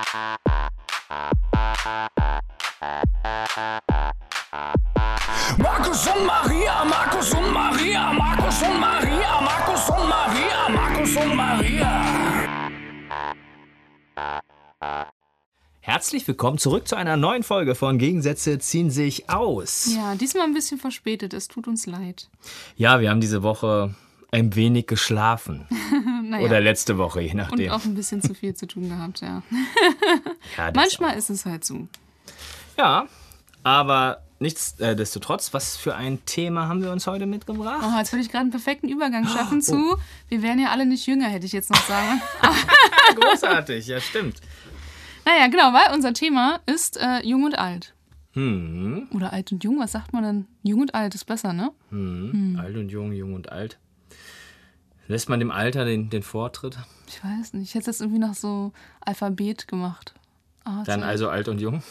Markus und Maria, Markus und Maria, Markus und Maria, Markus und Maria, Markus und Maria. Herzlich willkommen zurück zu einer neuen Folge von Gegensätze ziehen sich aus. Ja, diesmal ein bisschen verspätet, es tut uns leid. Ja, wir haben diese Woche ein wenig geschlafen. Naja. Oder letzte Woche, je nachdem. Und auch ein bisschen zu viel zu tun gehabt, ja. Ja, Manchmal ist es halt so. Ja, aber nichtsdestotrotz, was für ein Thema haben wir uns heute mitgebracht? Oh, jetzt würde ich gerade einen perfekten Übergang schaffen zu, wir wären ja alle nicht jünger, hätte ich jetzt noch sagen. Großartig, ja stimmt. Naja, genau, weil unser Thema ist Jung und Alt. Hm. Oder Alt und Jung, was sagt man denn? Jung und Alt ist besser, ne? Alt und jung, jung und alt. Lässt man dem Alter den Vortritt? Ich weiß nicht, ich hätte das irgendwie nach so Alphabet gemacht. Dann also alt und jung?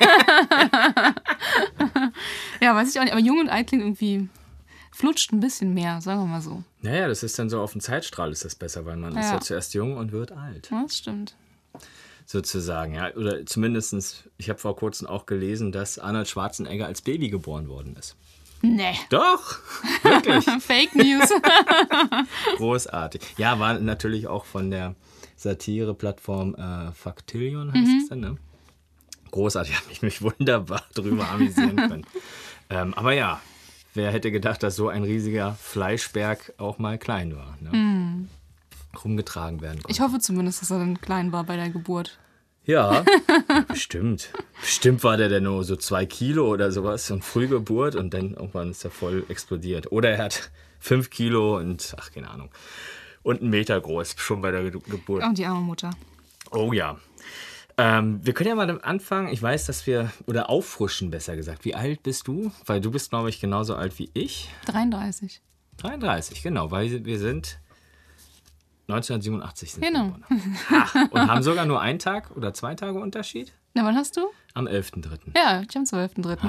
Ja, weiß ich auch nicht, aber Jung und Alt klingt irgendwie, flutscht ein bisschen mehr, sagen wir mal so. Naja, das ist dann so auf dem Zeitstrahl ist das besser, weil man ist ja zuerst jung und wird alt. Ja, das stimmt. Sozusagen, ja. Oder zumindestens, ich habe vor kurzem auch gelesen, dass Arnold Schwarzenegger als Baby geboren worden ist. Nee. Doch, wirklich. Fake News. Großartig. Ja, war natürlich auch von der Satire-Plattform Factillion, heißt es dann, ne? Großartig, habe ich mich wunderbar drüber amüsieren können. Aber ja, wer hätte gedacht, dass so ein riesiger Fleischberg auch mal klein war, ne? Rumgetragen werden konnte. Ich hoffe zumindest, dass er dann klein war bei der Geburt. Ja, bestimmt. Bestimmt war der nur so 2 Kilo oder sowas und Frühgeburt und dann irgendwann ist er voll explodiert. Oder er hat 5 Kilo und, keine Ahnung, und 1 Meter groß, schon bei der Geburt. Und die arme Mutter. Oh ja. Wir können ja mal anfangen, ich weiß, oder auffrischen besser gesagt. Wie alt bist du? Weil du bist, glaube ich, genauso alt wie ich. 33. 33, genau, weil wir sind 1987 sind wir Genau. geboren. Und haben sogar nur 1 Tag oder 2 Tage Unterschied? Na, wann hast du? Am 11.3. Ja, ich am 12.3.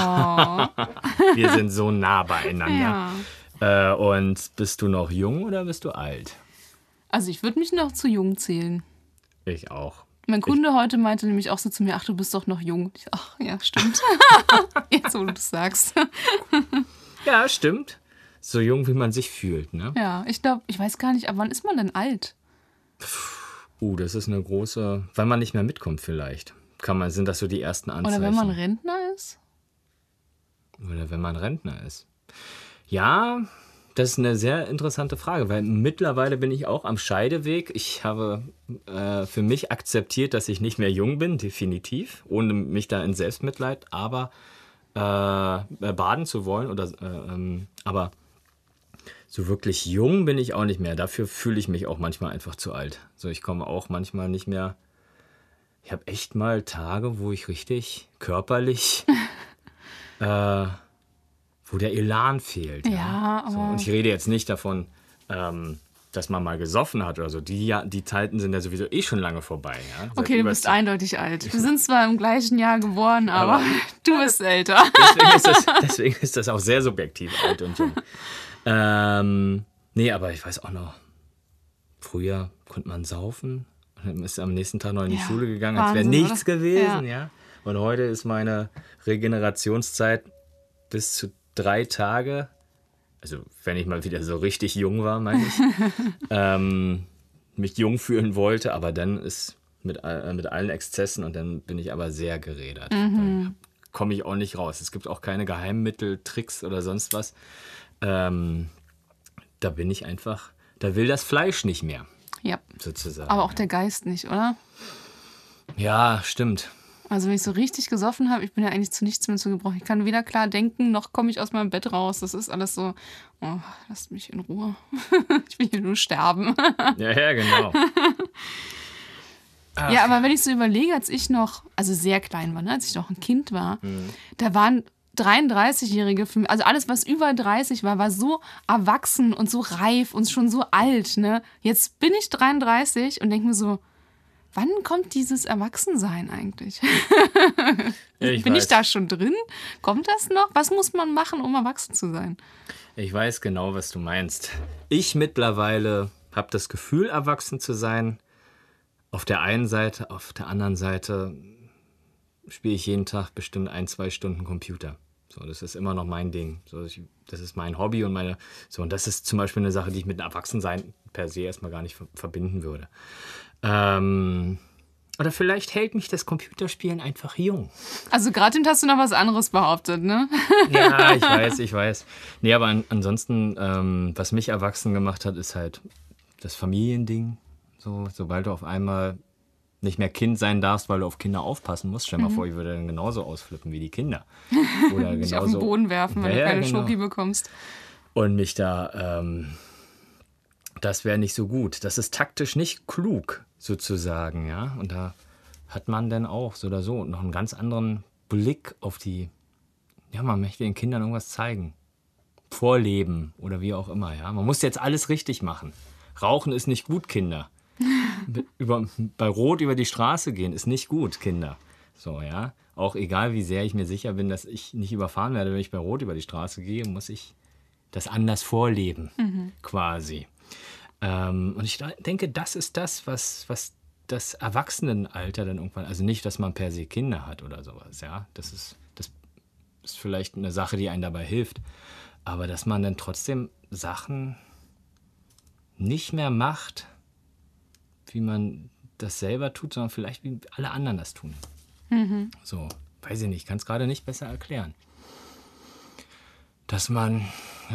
Oh. Wir sind so nah beieinander. Ja. Und bist du noch jung oder bist du alt? Also ich würde mich noch zu jung zählen. Ich auch. Mein Kunde heute meinte nämlich auch so zu mir, ach, du bist doch noch jung. Ich, ach, ja, stimmt. Jetzt, wo du das sagst. Ja, stimmt. So jung, wie man sich fühlt, ne? Ja, ich glaube, ich weiß gar nicht, ab wann ist man denn alt? Das ist eine große, weil man nicht mehr mitkommt vielleicht. Sind das so die ersten Anzeichen? Oder wenn man Rentner ist? Oder wenn man Rentner ist. Ja, das ist eine sehr interessante Frage, weil mittlerweile bin ich auch am Scheideweg. Ich habe für mich akzeptiert, dass ich nicht mehr jung bin, definitiv, ohne mich da in Selbstmitleid, aber baden zu wollen. Aber so wirklich jung bin ich auch nicht mehr. Dafür fühle ich mich auch manchmal einfach zu alt. So, ich komme auch manchmal nicht mehr. Ich habe echt mal Tage, wo ich richtig körperlich, wo der Elan fehlt. Ja, so, aber und ich rede jetzt nicht davon, dass man mal gesoffen hat oder so. Die Zeiten sind ja sowieso schon lange vorbei. Ja? okay, du bist eindeutig alt. Wir sind zwar im gleichen Jahr geboren, aber du bist älter. Deswegen ist das auch sehr subjektiv, alt und jung. Nee, aber ich weiß auch noch, früher konnte man saufen und dann ist am nächsten Tag noch in die Schule gegangen, als wäre Wahnsinn, nichts oder? gewesen. Ja. Ja. Und heute ist meine Regenerationszeit bis zu 3 Tage, also wenn ich mal wieder so richtig jung war, meine ich, mich jung fühlen wollte, aber dann ist mit allen Exzessen und dann bin ich aber sehr gerädert. Komme ich auch nicht raus. Es gibt auch keine Geheimmittel, Tricks oder sonst was. Da bin ich einfach, da will das Fleisch nicht mehr, Ja, sozusagen. aber auch der Geist nicht, oder? Ja, stimmt. Also wenn ich so richtig gesoffen habe, ich bin ja eigentlich zu nichts mehr zu gebrauchen. Ich kann weder klar denken, noch komme ich aus meinem Bett raus. Das ist alles so, oh, lasst mich in Ruhe. Ich will hier nur sterben. Ja, genau. Ja, aber wenn ich so überlege, als ich noch, also sehr klein war, ne, als ich noch ein Kind war, da waren 33-Jährige für mich, also alles, was über 30 war, war so erwachsen und so reif und schon so alt, ne? Jetzt bin ich 33 und denke mir so, wann kommt dieses Erwachsensein eigentlich? Bin ich da schon drin? Kommt das noch? Was muss man machen, um erwachsen zu sein? Ich weiß genau, was du meinst. Ich mittlerweile habe das Gefühl, erwachsen zu sein, auf der einen Seite, auf der anderen Seite spiele ich jeden Tag bestimmt 1-2 Stunden Computer. So, das ist immer noch mein Ding. So, das ist mein Hobby und und das ist zum Beispiel eine Sache, die ich mit dem Erwachsensein per se erstmal gar nicht verbinden würde. Oder vielleicht hält mich das Computerspielen einfach jung. Also gerade eben hast du noch was anderes behauptet, ne? Ja, ich weiß. Nee, aber ansonsten, was mich erwachsen gemacht hat, ist halt das Familiending. So, sobald du auf einmal nicht mehr Kind sein darfst, weil du auf Kinder aufpassen musst. Stell dir mal vor, ich würde dann genauso ausflippen wie die Kinder. Oder Dich auf den Boden werfen, wenn du keine genau. Schoki bekommst. Und mich da, das wäre nicht so gut. Das ist taktisch nicht klug, sozusagen, ja. Und da hat man dann auch so oder so noch einen ganz anderen Blick auf man möchte den Kindern irgendwas zeigen. Vorleben oder wie auch immer, ja. Man muss jetzt alles richtig machen. Rauchen ist nicht gut, Kinder. Bei Rot über die Straße gehen ist nicht gut, Kinder. So, ja. Auch egal, wie sehr ich mir sicher bin, dass ich nicht überfahren werde, wenn ich bei Rot über die Straße gehe, muss ich das anders vorleben, quasi. Und ich denke, das ist das, was das Erwachsenenalter dann irgendwann, also nicht, dass man per se Kinder hat oder sowas, ja. Das ist vielleicht eine Sache, die einem dabei hilft. Aber dass man dann trotzdem Sachen nicht mehr macht, wie man das selber tut, sondern vielleicht wie alle anderen das tun. So, weiß ich nicht, kann es gerade nicht besser erklären. Dass man,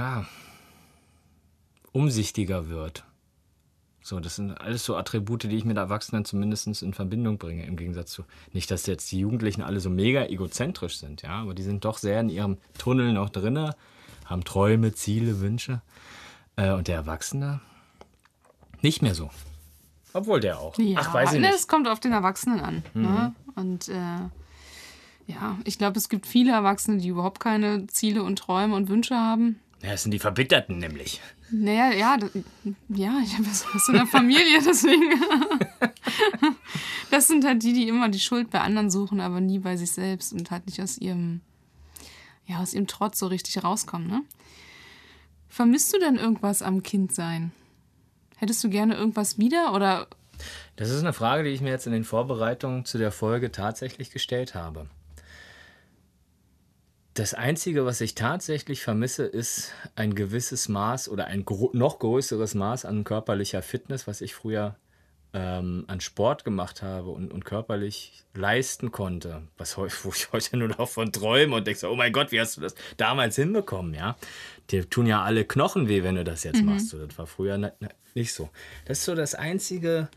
umsichtiger wird. So, das sind alles so Attribute, die ich mit Erwachsenen zumindest in Verbindung bringe, im Gegensatz zu, nicht, dass jetzt die Jugendlichen alle so mega egozentrisch sind, ja, aber die sind doch sehr in ihrem Tunnel noch drinne, haben Träume, Ziele, Wünsche. Und der Erwachsene nicht mehr so. Obwohl der auch. Ja, Ach, weiß ich nicht. Es kommt auf den Erwachsenen an. Ne? Und ich glaube, es gibt viele Erwachsene, die überhaupt keine Ziele und Träume und Wünsche haben. Ja, das sind die Verbitterten nämlich. Naja, ich habe was in der Familie, deswegen. Das sind halt die immer die Schuld bei anderen suchen, aber nie bei sich selbst und halt nicht aus ihrem Trotz so richtig rauskommen. Ne? Vermisst du denn irgendwas am Kindsein? Hättest du gerne irgendwas wieder oder? Das ist eine Frage, die ich mir jetzt in den Vorbereitungen zu der Folge tatsächlich gestellt habe. Das Einzige, was ich tatsächlich vermisse, ist ein gewisses Maß oder ein noch größeres Maß an körperlicher Fitness, was ich früher an Sport gemacht habe und körperlich leisten konnte, wo ich heute nur noch von träume und denke so, oh mein Gott, wie hast du das damals hinbekommen, ja? Dir tun ja alle Knochen weh, wenn du das jetzt machst. So, das war früher nicht so. Das ist so das Einzige,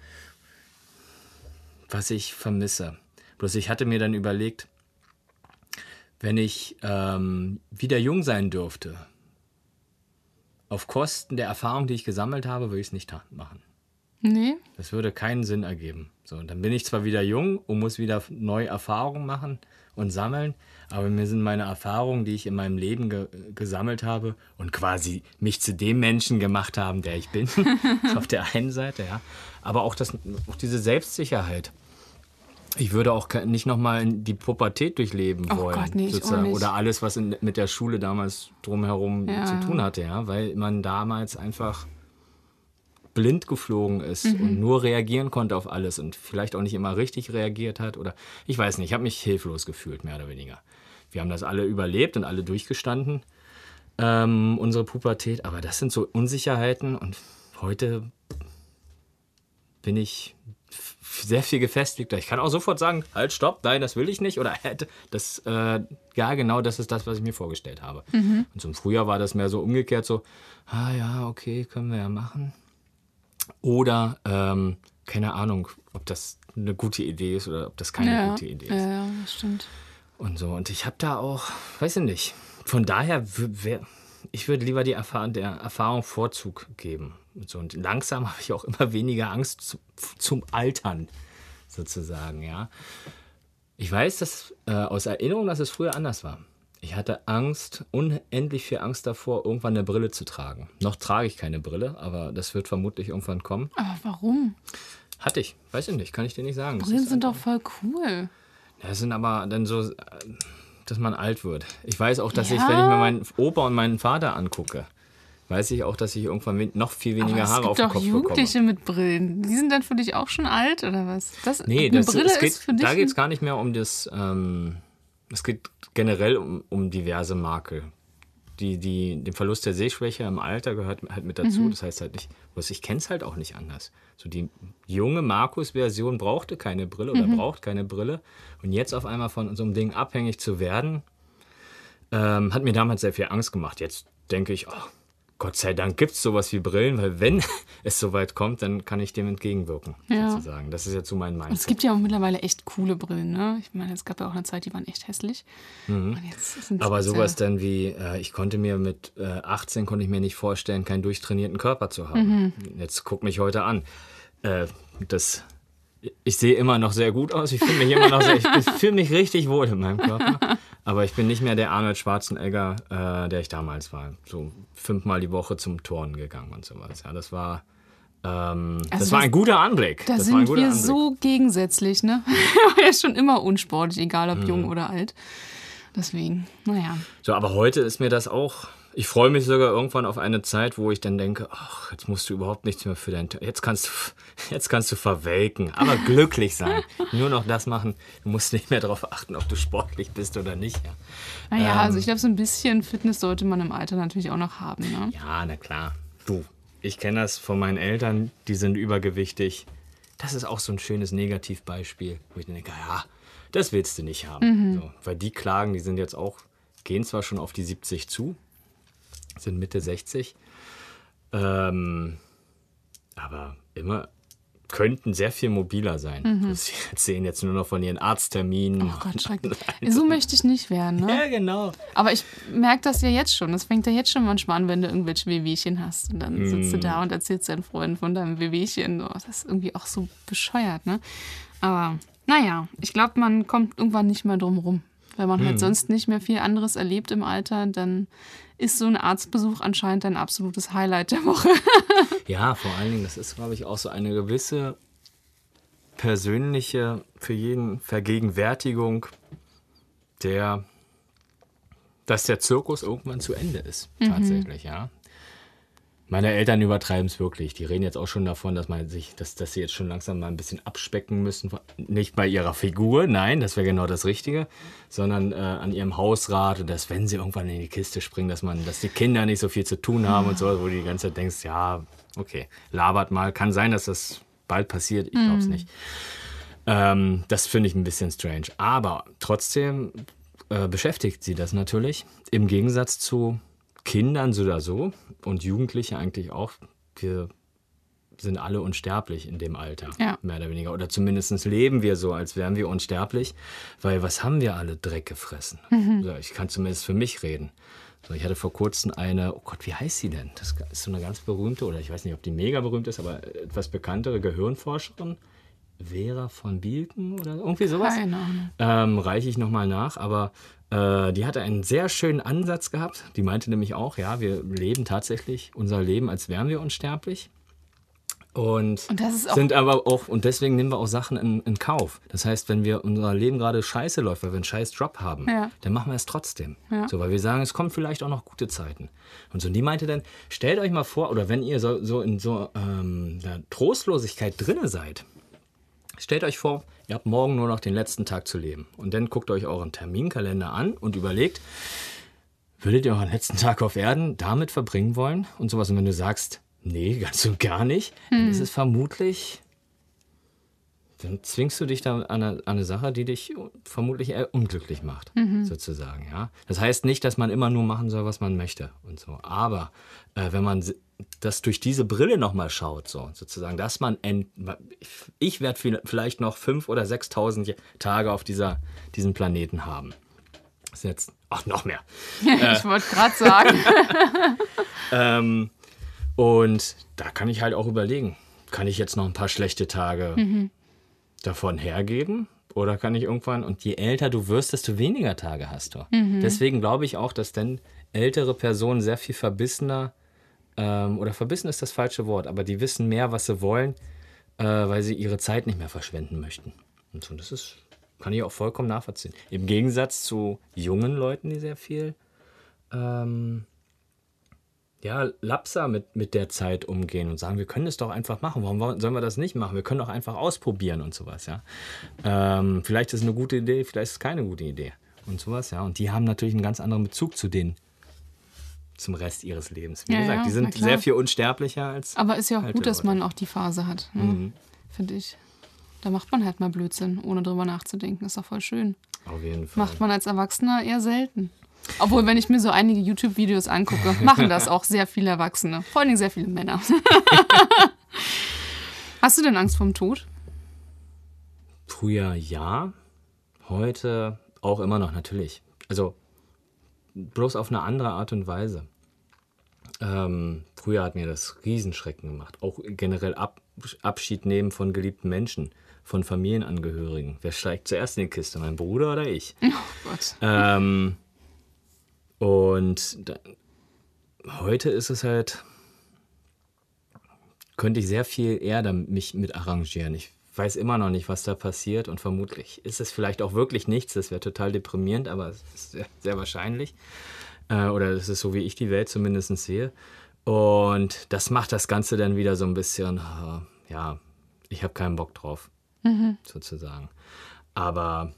was ich vermisse. Bloß ich hatte mir dann überlegt, wenn ich wieder jung sein dürfte, auf Kosten der Erfahrung, die ich gesammelt habe, würde ich es nicht machen. Nee. Das würde keinen Sinn ergeben. So, dann bin ich zwar wieder jung und muss wieder neue Erfahrungen machen und sammeln, aber mir sind meine Erfahrungen, die ich in meinem Leben gesammelt habe und quasi mich zu dem Menschen gemacht haben, der ich bin, auf der einen Seite, ja, aber auch diese Selbstsicherheit. Ich würde auch nicht nochmal die Pubertät durchleben wollen. Gott, nee, sozusagen. ich auch nicht. Oder alles, was mit der Schule damals drumherum zu tun hatte, ja, weil man damals einfach blind geflogen ist und nur reagieren konnte auf alles und vielleicht auch nicht immer richtig reagiert hat oder ich weiß nicht, ich habe mich hilflos gefühlt, mehr oder weniger. Wir haben das alle überlebt und alle durchgestanden, unsere Pubertät, aber das sind so Unsicherheiten und heute bin ich sehr viel gefestigter. Ich kann auch sofort sagen, halt, stopp, nein, das will ich nicht oder das, genau, das ist das, was ich mir vorgestellt habe. Und so im Frühjahr war das mehr so umgekehrt, so, ja, okay, können wir ja machen. Oder, keine Ahnung, ob das eine gute Idee ist oder ob das keine gute Idee ist. Ja, das stimmt. Und so. Und ich habe da auch, weiß ich nicht, von daher, ich würde lieber der Erfahrung Vorzug geben. Und so. Und langsam habe ich auch immer weniger Angst zum Altern, sozusagen, ja. Ich weiß dass, aus Erinnerung, dass es früher anders war. Ich hatte Angst, unendlich viel Angst davor, irgendwann eine Brille zu tragen. Noch trage ich keine Brille, aber das wird vermutlich irgendwann kommen. Aber warum? Hatte ich, weiß ich nicht, kann ich dir nicht sagen. Brillen sind doch voll cool. Das sind aber dann so, dass man alt wird. Ich weiß auch, dass wenn ich mir meinen Opa und meinen Vater angucke, weiß ich auch, dass ich irgendwann noch viel weniger Aber Haare auf es den gibt Kopf auch bekomme. Jugendliche mit Brillen. Die sind dann für dich auch schon alt oder was? Nee, eine Brille ist für dich da geht es gar nicht mehr um das, es geht generell um diverse Makel. Den Verlust der Sehschwäche im Alter gehört halt mit dazu. Das heißt halt nicht, ich kenne es halt auch nicht anders. So die junge Markus-Version brauchte keine Brille oder braucht keine Brille. Und jetzt auf einmal von so einem Ding abhängig zu werden, hat mir damals sehr viel Angst gemacht. Jetzt denke ich, oh, Gott sei Dank gibt es sowas wie Brillen, weil wenn es soweit kommt, dann kann ich dem entgegenwirken, sozusagen. Das ist ja zu meinem Und es Mindset. gibt ja auch mittlerweile echt coole Brillen, ne? Ich meine, es gab ja auch eine Zeit, die waren echt hässlich. Und jetzt sind Aber sie sowas dann wie, ich konnte mir mit 18 konnte ich mir nicht vorstellen, keinen durchtrainierten Körper zu haben. Jetzt guck mich heute an. Ich sehe immer noch sehr gut aus. Ich fühle mich richtig wohl in meinem Körper. Aber ich bin nicht mehr der Arnold Schwarzenegger, der ich damals war. So 5-mal die Woche zum Turnen gegangen und sowas. Ja, das war ein guter Anblick. Da Das war ein sind guter wir Anblick. so gegensätzlich, ne? Er war ja schon immer unsportlich, egal ob jung oder alt. Deswegen, naja. So, aber heute ist mir das auch. Ich freue mich sogar irgendwann auf eine Zeit, wo ich dann denke, ach, jetzt musst du überhaupt nichts mehr für jetzt kannst du verwelken, aber glücklich sein. Nur noch das machen. Du musst nicht mehr darauf achten, ob du sportlich bist oder nicht. Ja. Naja, also ich glaube, so ein bisschen Fitness sollte man im Alter natürlich auch noch haben, ne? Ja, na klar. Du, ich kenne das von meinen Eltern, die sind übergewichtig. Das ist auch so ein schönes Negativbeispiel, wo ich denke, ja, das willst du nicht haben. So, weil die klagen, die sind jetzt auch, gehen zwar schon auf die 70 zu, sind Mitte 60, aber immer könnten sehr viel mobiler sein. Sie erzählen jetzt nur noch von ihren Arztterminen. Oh Gott, schrecklich. So möchte ich nicht werden, ne? Ja, genau. Aber ich merke das ja jetzt schon. Das fängt ja jetzt schon manchmal an, wenn du irgendwelche Wehwehchen hast. Und dann sitzt du da und erzählst deinen Freunden von deinem Wehwehchen. Oh, das ist irgendwie auch so bescheuert, ne? Aber naja, ich glaube, man kommt irgendwann nicht mehr drum rum. Wenn man halt sonst nicht mehr viel anderes erlebt im Alter, dann ist so ein Arztbesuch anscheinend ein absolutes Highlight der Woche. Ja, vor allen Dingen, das ist, glaube ich, auch so eine gewisse persönliche, für jeden Vergegenwärtigung, dass der Zirkus irgendwann zu Ende ist, tatsächlich, ja. Meine Eltern übertreiben es wirklich. Die reden jetzt auch schon davon, dass sie jetzt schon langsam mal ein bisschen abspecken müssen. Nicht bei ihrer Figur, nein, das wäre genau das Richtige, sondern an ihrem Hausrat und dass, wenn sie irgendwann in die Kiste springen, dass die Kinder nicht so viel zu tun haben und so, wo du die ganze Zeit denkst, ja, okay, labert mal. Kann sein, dass das bald passiert, ich glaube es nicht. Das finde ich ein bisschen strange. Aber trotzdem beschäftigt sie das natürlich. Im Gegensatz zu Kindern so oder so und Jugendliche eigentlich auch. Wir sind alle unsterblich in dem Alter, mehr oder weniger. Oder zumindest leben wir so, als wären wir unsterblich. Weil was haben wir alle Dreck gefressen? So, ich kann zumindest für mich reden. So, ich hatte vor kurzem oh Gott, wie heißt sie denn? Das ist so eine ganz berühmte, oder ich weiß nicht, ob die mega berühmt ist, aber etwas bekanntere Gehirnforscherin. Vera von Bielken oder irgendwie sowas. Keine Ahnung. Reiche ich nochmal nach, aber die hatte einen sehr schönen Ansatz gehabt. Die meinte nämlich auch, ja, wir leben tatsächlich unser Leben, als wären wir unsterblich. Und das ist auch sind aber auch, und deswegen nehmen wir auch Sachen in Kauf. Das heißt, wenn unser Leben gerade scheiße läuft, weil wir einen scheiß Job haben, dann machen wir es trotzdem. Ja. So, weil wir sagen, es kommen vielleicht auch noch gute Zeiten. Und so, und die meinte dann, stellt euch mal vor, oder wenn ihr so in der Trostlosigkeit drinne seid, stellt euch vor, ihr habt morgen nur noch den letzten Tag zu leben. Und dann guckt euch euren Terminkalender an und überlegt, würdet ihr euren letzten Tag auf Erden damit verbringen wollen? Und sowas. Und wenn du sagst, nee, ganz und gar nicht, dann ist es vermutlich, dann zwingst du dich da an eine Sache, die dich vermutlich eher unglücklich macht, sozusagen. Ja? Das heißt nicht, dass man immer nur machen soll, was man möchte und so. Aber wenn man das durch diese Brille nochmal schaut, so, sozusagen, dass ich werde vielleicht noch 5.000 oder 6.000 Tage auf diesem Planeten haben. Das ist jetzt, noch mehr. Ich wollte gerade sagen. Und da kann ich halt auch überlegen, kann ich jetzt noch ein paar schlechte Tage davon hergeben? Oder kann ich irgendwann, und je älter du wirst, desto weniger Tage hast du. Deswegen glaube ich auch, dass dann ältere Personen sehr viel verbissener, oder verbissen ist das falsche Wort, aber die wissen mehr, was sie wollen, weil sie ihre Zeit nicht mehr verschwenden möchten. Und so, das kann ich auch vollkommen nachvollziehen. Im Gegensatz zu jungen Leuten, die sehr viel lapser mit der Zeit umgehen und sagen, wir können das doch einfach machen. Warum sollen wir das nicht machen? Wir können doch einfach ausprobieren und sowas, ja. Vielleicht ist es eine gute Idee, vielleicht ist es keine gute Idee und sowas, ja. Und die haben natürlich einen ganz anderen Bezug zum Rest ihres Lebens. Wie gesagt, die sind sehr viel unsterblicher als. Aber ist ja auch alte gut, dass Leute. man auch die Phase hat, ne? Finde ich. Da macht man halt mal Blödsinn, ohne drüber nachzudenken. Ist doch voll schön. Auf jeden Fall. Macht man als Erwachsener eher selten. Obwohl, wenn ich mir so einige YouTube-Videos angucke, machen das auch sehr viele Erwachsene. Vor allem sehr viele Männer. Hast du denn Angst vorm Tod? Früher ja, heute auch immer noch, natürlich. Also bloß auf eine andere Art und Weise. Früher hat mir das Riesenschrecken gemacht. Auch generell Abschied nehmen von geliebten Menschen, von Familienangehörigen. Wer steigt zuerst in die Kiste, mein Bruder oder ich? Oh Gott. Heute ist es halt, könnte ich sehr viel eher mich mit arrangieren. Ich weiß immer noch nicht, was da passiert und vermutlich ist es vielleicht auch wirklich nichts. Das wäre total deprimierend, aber es ist sehr, sehr wahrscheinlich. Oder es ist so, wie ich die Welt zumindest sehe. Und das macht das Ganze dann wieder so ein bisschen, ja, ich habe keinen Bock drauf, sozusagen. Aber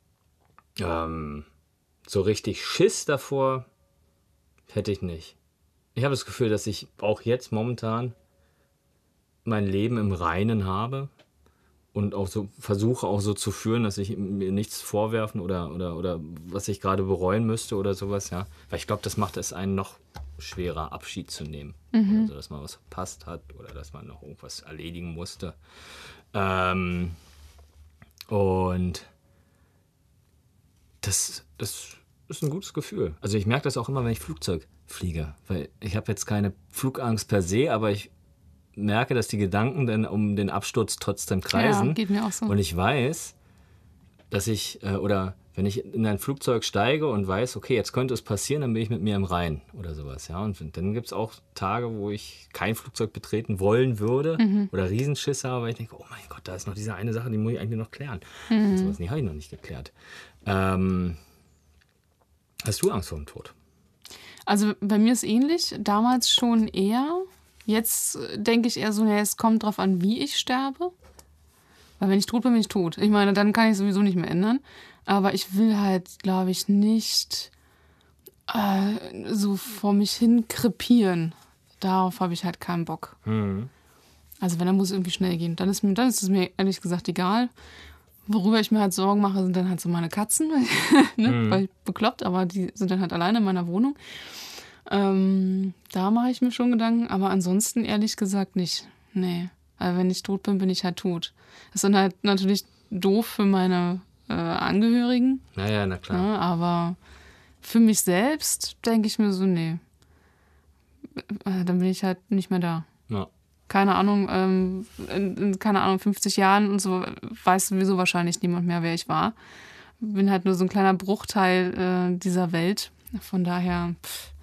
so richtig Schiss davor hätte ich nicht. Ich habe das Gefühl, dass ich auch jetzt momentan mein Leben im Reinen habe und auch so versuche auch so zu führen, dass ich mir nichts vorwerfen oder was ich gerade bereuen müsste oder sowas, ja. Weil ich glaube, das macht es einen noch schwerer, Abschied zu nehmen. Also, dass man was verpasst hat oder dass man noch irgendwas erledigen musste. Und das ist ein gutes Gefühl. Also ich merke das auch immer, wenn ich Flugzeug fliege. Weil ich habe jetzt keine Flugangst per se, aber ich merke, dass die Gedanken dann um den Absturz trotzdem kreisen. Ja, geht mir auch so. Und ich weiß, dass oder wenn ich in ein Flugzeug steige und weiß, okay, jetzt könnte es passieren, dann bin ich mit mir im Reinen oder sowas. Ja? Und dann gibt es auch Tage, wo ich kein Flugzeug betreten wollen würde oder Riesenschiss habe, weil ich denke, oh mein Gott, da ist noch diese eine Sache, die muss ich eigentlich noch klären. Und sowas, die habe ich noch nicht geklärt. Hast du Angst vor dem Tod? Also bei mir ist ähnlich. Damals schon eher. Jetzt denke ich eher so, ja, es kommt drauf an, wie ich sterbe. Weil wenn ich tot bin ich tot. Ich meine, dann kann ich sowieso nicht mehr ändern. Aber ich will halt, glaube ich, nicht so vor mich hin krepieren. Darauf habe ich halt keinen Bock. Also wenn, dann muss es irgendwie schnell gehen. Dann ist es mir ehrlich gesagt egal. Worüber ich mir halt Sorgen mache, sind dann halt so meine Katzen. Ne? Weil ich bekloppt, aber die sind dann halt alleine in meiner Wohnung. Da mache ich mir schon Gedanken, aber ansonsten ehrlich gesagt nicht. Nee. Weil wenn ich tot bin, bin ich halt tot. Das ist dann halt natürlich doof für meine Angehörigen. Naja, na klar. Ja, aber für mich selbst denke ich mir so, nee. Dann bin ich halt nicht mehr da. Ja. Keine Ahnung, in 50 Jahren und so weiß sowieso wahrscheinlich niemand mehr, wer ich war. Bin halt nur so ein kleiner Bruchteil dieser Welt. Von daher,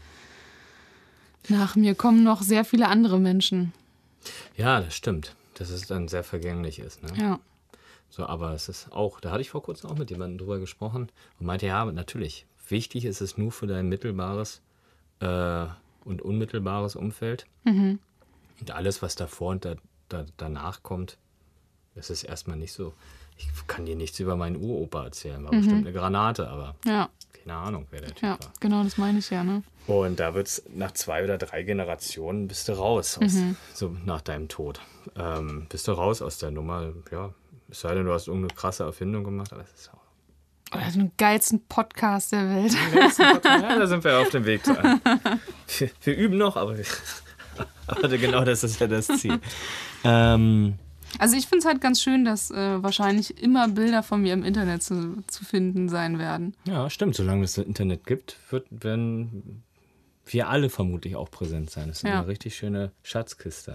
nach mir kommen noch sehr viele andere Menschen. Ja, das stimmt. Dass es dann sehr vergänglich ist. Ne? Ja. So, aber es ist auch, da hatte ich vor kurzem auch mit jemandem drüber gesprochen und meinte, ja, natürlich, wichtig ist es nur für dein mittelbares und unmittelbares Umfeld. Und alles, was davor und danach kommt, das ist erstmal nicht so. Ich kann dir nichts über meinen Uropa erzählen, war bestimmt eine Granate, aber keine Ahnung, wer der Typ war. Genau, das meine ich ja, ne? Und da wird's nach 2 oder 3 Generationen bist du raus, so nach deinem Tod. Bist du raus aus der Nummer, ja, es sei denn, du hast irgendeine krasse Erfindung gemacht, aber es ist auch. Oder den geilsten Podcast der Welt. Ja, da sind wir auf dem Weg zu einem. Wir üben noch, aber genau das ist ja das Ziel. Also ich finde es halt ganz schön, dass wahrscheinlich immer Bilder von mir im Internet zu finden sein werden. Ja, stimmt. Solange es das Internet gibt, werden wir alle vermutlich auch präsent sein. Das ist eine richtig schöne Schatzkiste.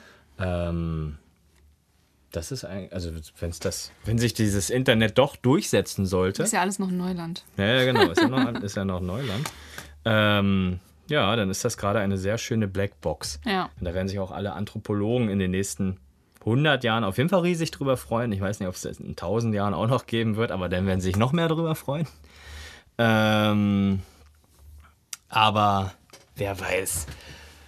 Das ist eigentlich, also wenn sich dieses Internet doch durchsetzen sollte. Das ist ja alles noch Neuland. Ja, genau, ist ja noch Neuland. Ja, dann ist das gerade eine sehr schöne Blackbox. Ja. Und da werden sich auch alle Anthropologen in den nächsten 100 Jahren auf jeden Fall riesig drüber freuen. Ich weiß nicht, ob es das in 1000 Jahren auch noch geben wird, aber dann werden sie sich noch mehr drüber freuen. Aber wer weiß,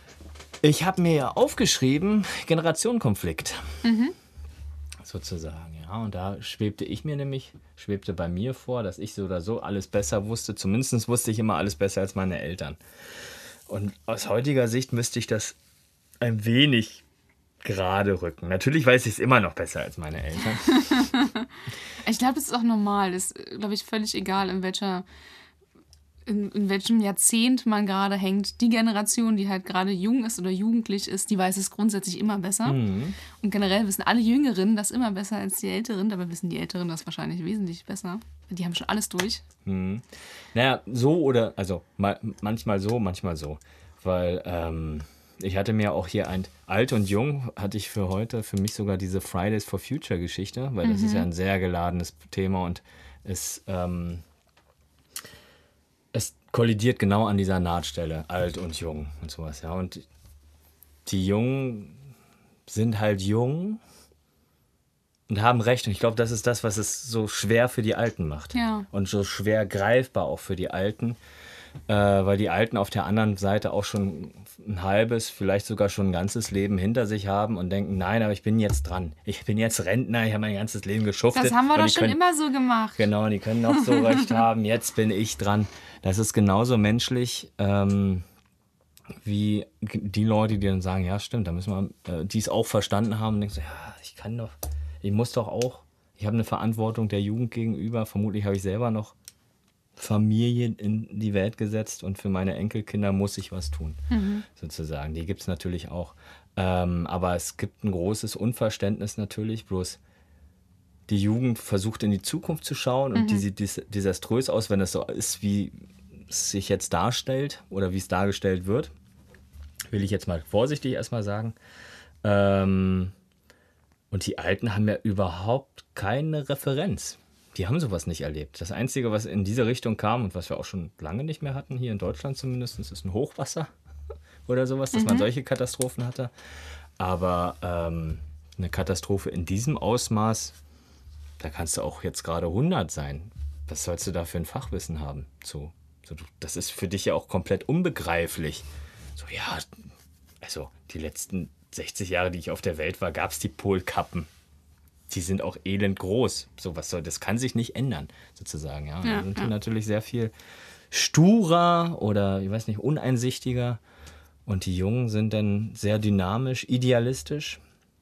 Ich habe mir aufgeschrieben, Generationenkonflikt. Sozusagen, ja. Und da schwebte bei mir vor, dass ich so oder so alles besser wusste. Zumindest wusste ich immer alles besser als meine Eltern. Und aus heutiger Sicht müsste ich das ein wenig gerade rücken. Natürlich weiß ich es immer noch besser als meine Eltern. Ich glaube, das ist auch normal. Das ist, glaube ich, völlig egal, in welchem Jahrzehnt man gerade hängt. Die Generation, die halt gerade jung ist oder jugendlich ist, die weiß es grundsätzlich immer besser. Und generell wissen alle Jüngeren das immer besser als die Älteren. Dabei wissen die Älteren das wahrscheinlich wesentlich besser. Die haben schon alles durch. Naja, so oder, also manchmal so. Weil ich hatte mir auch hier Alt und Jung, hatte ich für heute, für mich sogar diese Fridays for Future Geschichte, weil das ist ja ein sehr geladenes Thema und es kollidiert genau an dieser Nahtstelle, alt und jung und sowas, ja. Und die Jungen sind halt jung und haben Recht. Und ich glaube, das ist das, was es so schwer für die Alten macht. Ja. Und so schwer greifbar auch für die Alten, weil die Alten auf der anderen Seite auch schon ein halbes, vielleicht sogar schon ein ganzes Leben hinter sich haben und denken, nein, aber ich bin jetzt dran. Ich bin jetzt Rentner, ich habe mein ganzes Leben geschuftet. Das haben wir doch schon immer so gemacht. Genau, und die können noch so recht haben, jetzt bin ich dran. Das ist genauso menschlich wie die Leute, die dann sagen, ja stimmt, da müssen wir, die es auch verstanden haben und denken so, ja, ich muss doch auch, ich habe eine Verantwortung der Jugend gegenüber, vermutlich habe ich selber noch Familie in die Welt gesetzt und für meine Enkelkinder muss ich was tun, sozusagen. Die gibt es natürlich auch. Aber es gibt ein großes Unverständnis natürlich, bloß die Jugend versucht in die Zukunft zu schauen und die sieht desaströs aus, wenn es so ist, wie es sich jetzt darstellt oder wie es dargestellt wird. Will ich jetzt mal vorsichtig erstmal sagen. Und die Alten haben ja überhaupt keine Referenz. Die haben sowas nicht erlebt. Das Einzige, was in diese Richtung kam und was wir auch schon lange nicht mehr hatten, hier in Deutschland zumindest, ist ein Hochwasser oder sowas, dass man solche Katastrophen hatte. Aber eine Katastrophe in diesem Ausmaß, da kannst du auch jetzt gerade 100 sein. Was sollst du da für ein Fachwissen haben? Das ist für dich ja auch komplett unbegreiflich. So, ja, also die letzten 60 Jahre, die ich auf der Welt war, gab es die Polkappen. Die sind auch elend groß. Das kann sich nicht ändern, sozusagen. Ja. Da sind die natürlich sehr viel sturer oder, ich weiß nicht, uneinsichtiger. Und die Jungen sind dann sehr dynamisch, idealistisch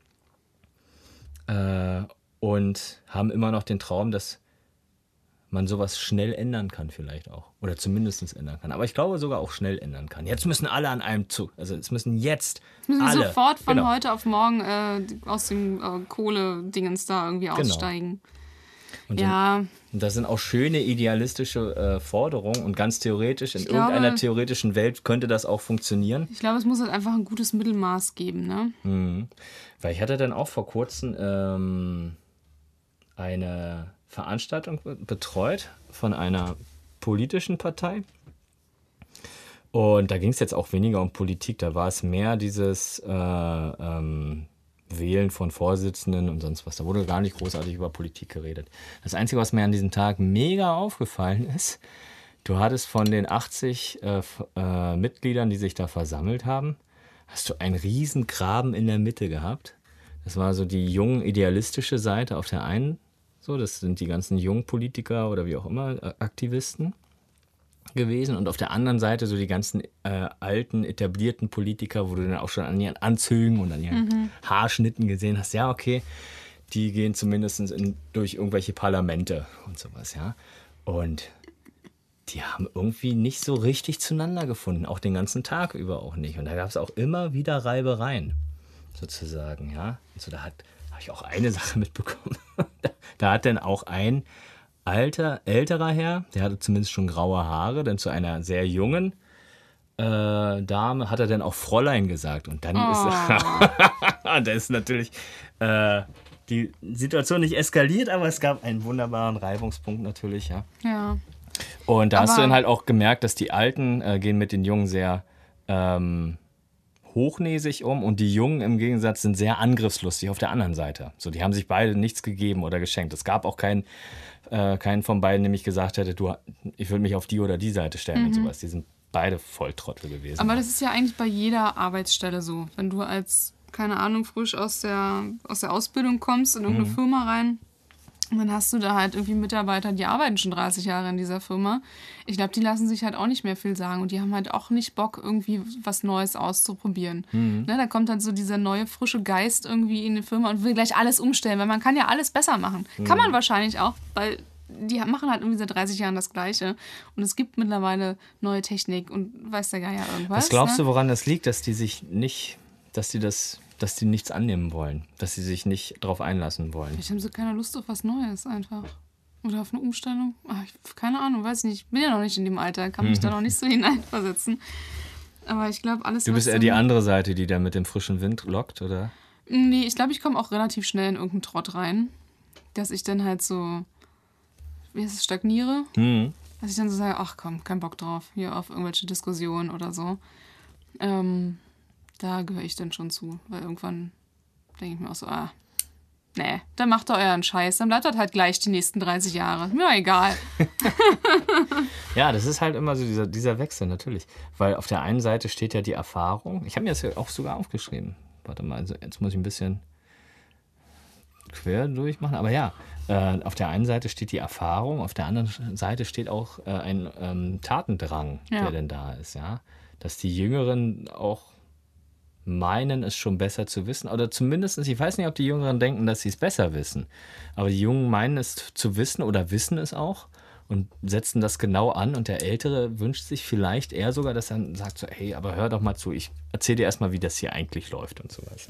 und haben immer noch den Traum, dass man sowas schnell ändern kann vielleicht auch. Oder zumindest ändern kann. Aber ich glaube sogar auch schnell ändern kann. Jetzt müssen alle an einem Zug. Also es müssen alle sofort von heute auf morgen aus dem Kohle-Dingens da irgendwie aussteigen. Und das sind auch schöne idealistische Forderungen und ganz theoretisch, in irgendeiner theoretischen Welt könnte das auch funktionieren. Ich glaube, es muss halt einfach ein gutes Mittelmaß geben, ne? Weil ich hatte dann auch vor kurzem eine Veranstaltung betreut von einer politischen Partei. Und da ging es jetzt auch weniger um Politik, da war es mehr dieses Wählen von Vorsitzenden und sonst was. Da wurde gar nicht großartig über Politik geredet. Das Einzige, was mir an diesem Tag mega aufgefallen ist, du hattest von den 80 Mitgliedern, die sich da versammelt haben, hast du einen riesen Graben in der Mitte gehabt. Das war so die jung idealistische Seite auf der einen. So, das sind die ganzen jungen Politiker oder wie auch immer, Aktivisten gewesen. Und auf der anderen Seite so die ganzen alten, etablierten Politiker, wo du dann auch schon an ihren Anzügen und an ihren Haarschnitten gesehen hast, ja, okay, die gehen zumindest durch irgendwelche Parlamente und sowas, ja. Und die haben irgendwie nicht so richtig zueinander gefunden, auch den ganzen Tag über auch nicht. Und da gab es auch immer wieder Reibereien, sozusagen, ja. Und so, habe ich auch eine Sache mitbekommen. Da hat dann auch ein älterer Herr, der hatte zumindest schon graue Haare, dann zu einer sehr jungen Dame hat er dann auch Fräulein gesagt. Und dann da ist natürlich die Situation nicht eskaliert, aber es gab einen wunderbaren Reibungspunkt natürlich, ja. Ja. Und da hast du dann halt auch gemerkt, dass die Alten gehen mit den Jungen sehr hochnäsig um und die Jungen im Gegensatz sind sehr angriffslustig auf der anderen Seite. So, die haben sich beide nichts gegeben oder geschenkt. Es gab auch keinen von beiden, der nämlich gesagt hätte, ich würde mich auf die oder die Seite stellen und sowas. Die sind beide Volltrottel gewesen. Aber das ist ja eigentlich bei jeder Arbeitsstelle so. Wenn du als, keine Ahnung, frisch aus der Ausbildung kommst in irgendeine Firma rein, und dann hast du da halt irgendwie Mitarbeiter, die arbeiten schon 30 Jahre in dieser Firma. Ich glaube, die lassen sich halt auch nicht mehr viel sagen und die haben halt auch nicht Bock, irgendwie was Neues auszuprobieren. Ne, da kommt dann so dieser neue, frische Geist irgendwie in die Firma und will gleich alles umstellen, weil man kann ja alles besser machen. Kann man wahrscheinlich auch, weil die machen halt irgendwie seit 30 Jahren das Gleiche. Und es gibt mittlerweile neue Technik und weiß der Geier irgendwas. Was glaubst du, woran das liegt, dass die nichts annehmen wollen, dass sie sich nicht drauf einlassen wollen? Vielleicht haben sie keine Lust auf was Neues einfach. Oder auf eine Umstellung. Keine Ahnung, weiß nicht. Ich bin ja noch nicht in dem Alter, kann mich da noch nicht so hineinversetzen. Aber ich glaube, alles, Du bist eher die andere Seite, die da mit dem frischen Wind lockt, oder? Nee, ich glaube, ich komme auch relativ schnell in irgendeinen Trott rein. Dass ich dann halt so, stagniere. Dass ich dann so sage, ach komm, kein Bock drauf. Hier auf irgendwelche Diskussionen oder so. Da gehöre ich dann schon zu. Weil irgendwann denke ich mir auch so, nee, dann macht ihr euren Scheiß. Dann bleibt das halt gleich die nächsten 30 Jahre. Mir egal. Ja, das ist halt immer so dieser Wechsel, natürlich. Weil auf der einen Seite steht ja die Erfahrung. Ich habe mir das ja auch sogar aufgeschrieben. Warte mal, also jetzt muss ich ein bisschen quer durchmachen. Aber ja, auf der einen Seite steht die Erfahrung, auf der anderen Seite steht auch ein Tatendrang, der denn da ist. Ja? Dass die Jüngeren auch meinen, es schon besser zu wissen. Oder zumindest, ich weiß nicht, ob die Jüngeren denken, dass sie es besser wissen. Aber die Jungen meinen es zu wissen oder wissen es auch und setzen das genau an. Und der Ältere wünscht sich vielleicht eher sogar, dass er sagt so, hey, aber hör doch mal zu, ich erzähle dir erstmal, wie das hier eigentlich läuft und sowas.